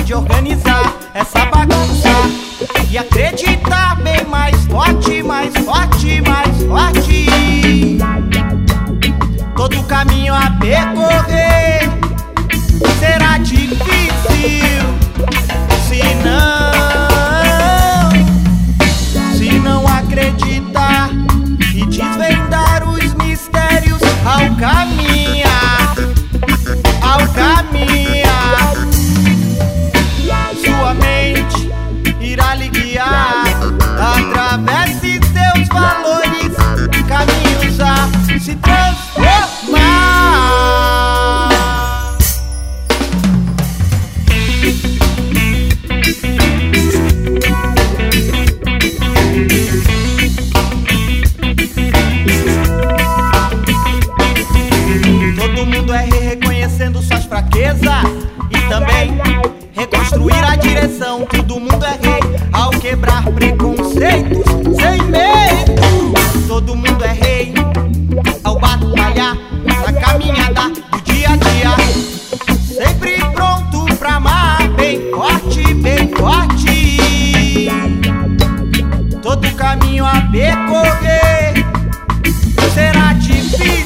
de organizar essa bagunça e acreditar bem mais forte, mais forte, mais forte. Todo caminho a percorrer será difícil se não acreditar e desvendar os mistérios ao caminhar, ao caminhar. Sua mente irá lhe guiar, atravesse seus valores, caminhos a se transformar. Todo mundo é rei reconhecendo suas fraquezas e também reconstruir a direção. Todo mundo é rei ao quebrar preconceitos sem medo. Todo mundo é rei ao batalhar na caminhada do dia a dia, sempre pronto pra amar bem forte, bem forte. Todo caminho a percorrer será difícil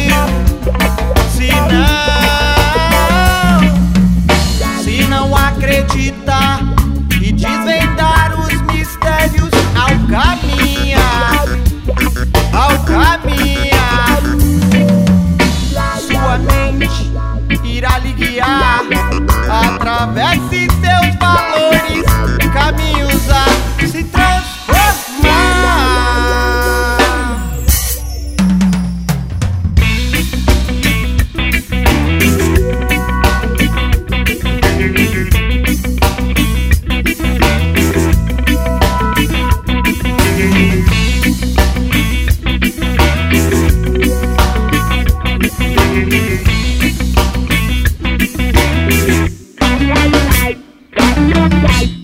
se não acreditar e desvendar os mistérios ao caminhar, ao caminhar. Sua mente irá lhe guiar, atravesse seus valores, caminhos a se transformar. Bye.